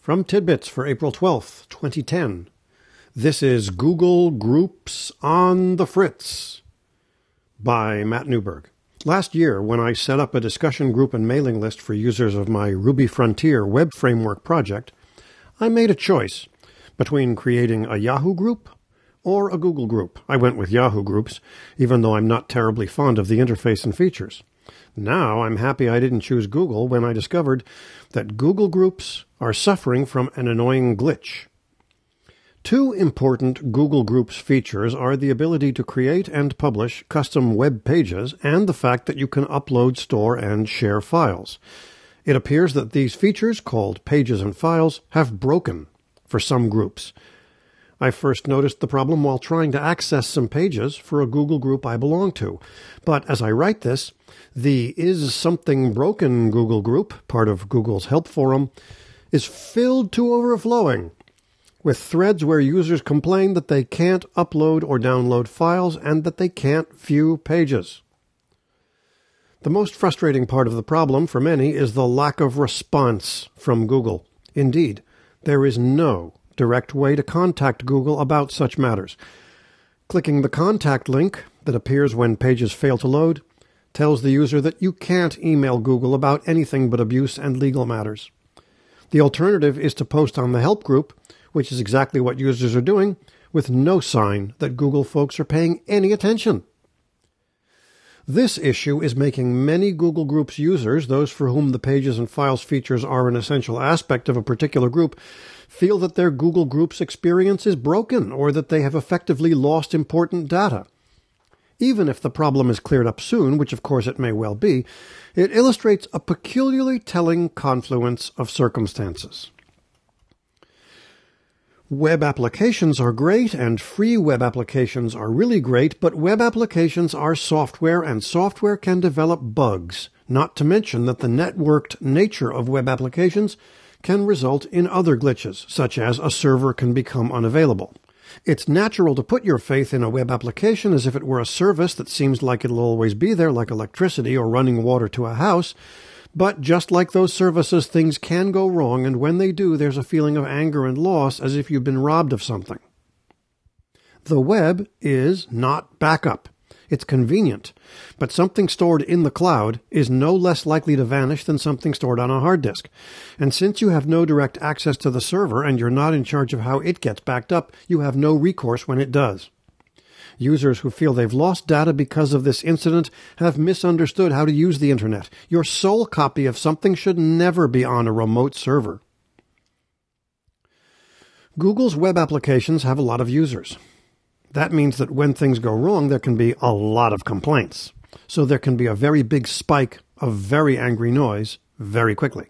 From Tidbits for April 12th, 2010. This is Google Groups on the Fritz by Matt Newberg. Last year, when I set up a discussion group and mailing list for users of my Ruby Frontier web framework project, I made a choice between creating a Yahoo group or a Google group. I went with Yahoo groups, even though I'm not terribly fond of the interface and features. Now I'm happy I didn't choose Google when I discovered that Google Groups are suffering from an annoying glitch. Two important Google Groups features are the ability to create and publish custom web pages and the fact that you can upload, store, and share files. It appears that these features, called pages and files, have broken for some groups. I first noticed the problem while trying to access some pages for a Google group I belong to. But as I write this, the Is Something Broken Google group, part of Google's help forum, is filled to overflowing with threads where users complain that they can't upload or download files and that they can't view pages. The most frustrating part of the problem for many is the lack of response from Google. Indeed, there is no direct way to contact Google about such matters. Clicking the contact link that appears when pages fail to load tells the user that you can't email Google about anything but abuse and legal matters. The alternative is to post on the help group, which is exactly what users are doing, with no sign that Google folks are paying any attention. This issue is making many Google Groups users, those for whom the pages and files features are an essential aspect of a particular group, feel that their Google Groups experience is broken or that they have effectively lost important data. Even if the problem is cleared up soon, which of course it may well be, it illustrates a peculiarly telling confluence of circumstances. Web applications are great, and free web applications are really great, but web applications are software, and software can develop bugs, not to mention that the networked nature of web applications can result in other glitches, such as a server can become unavailable. It's natural to put your faith in a web application as if it were a service that seems like it'll always be there, like electricity or running water to a house. But just like those services, things can go wrong, and when they do, there's a feeling of anger and loss as if you've been robbed of something. The web is not backup. It's convenient, but something stored in the cloud is no less likely to vanish than something stored on a hard disk. And since you have no direct access to the server and you're not in charge of how it gets backed up, you have no recourse when it does. Users who feel they've lost data because of this incident have misunderstood how to use the internet. Your sole copy of something should never be on a remote server. Google's web applications have a lot of users. That means that when things go wrong, there can be a lot of complaints. So there can be a very big spike of very angry noise very quickly.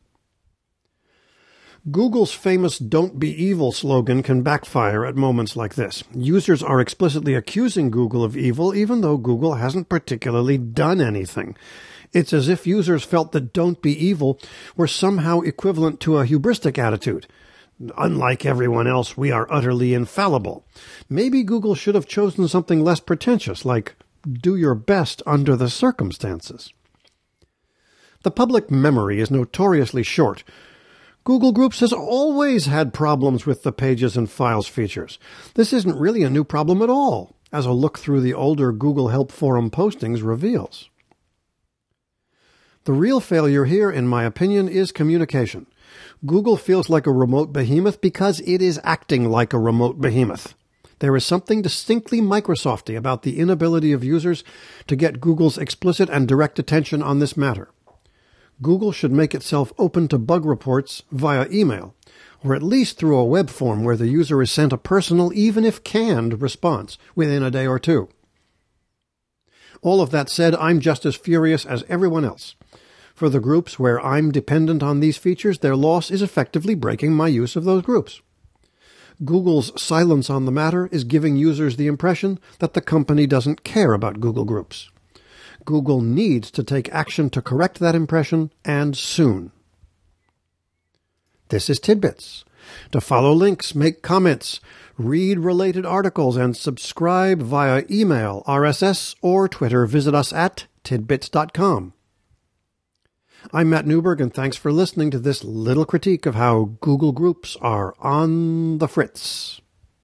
Google's famous "Don't Be Evil" slogan can backfire at moments like this. Users are explicitly accusing Google of evil, even though Google hasn't particularly done anything. It's as if users felt that "Don't Be Evil" were somehow equivalent to a hubristic attitude. Unlike everyone else, we are utterly infallible. Maybe Google should have chosen something less pretentious, like "do your best under the circumstances." The public memory is notoriously short. Google Groups has always had problems with the pages and files features. This isn't really a new problem at all, as a look through the older Google Help Forum postings reveals. The real failure here, in my opinion, is communication. Google feels like a remote behemoth because it is acting like a remote behemoth. There is something distinctly Microsofty about the inability of users to get Google's explicit and direct attention on this matter. Google should make itself open to bug reports via email, or at least through a web form where the user is sent a personal, even if canned, response within a day or two. All of that said, I'm just as furious as everyone else. For the groups where I'm dependent on these features, their loss is effectively breaking my use of those groups. Google's silence on the matter is giving users the impression that the company doesn't care about Google Groups. Google needs to take action to correct that impression, and soon. This is Tidbits. To follow links, make comments, read related articles, and subscribe via email, RSS, or Twitter, visit us at tidbits.com. I'm Matt Newberg, and thanks for listening to this little critique of how Google Groups are on the fritz.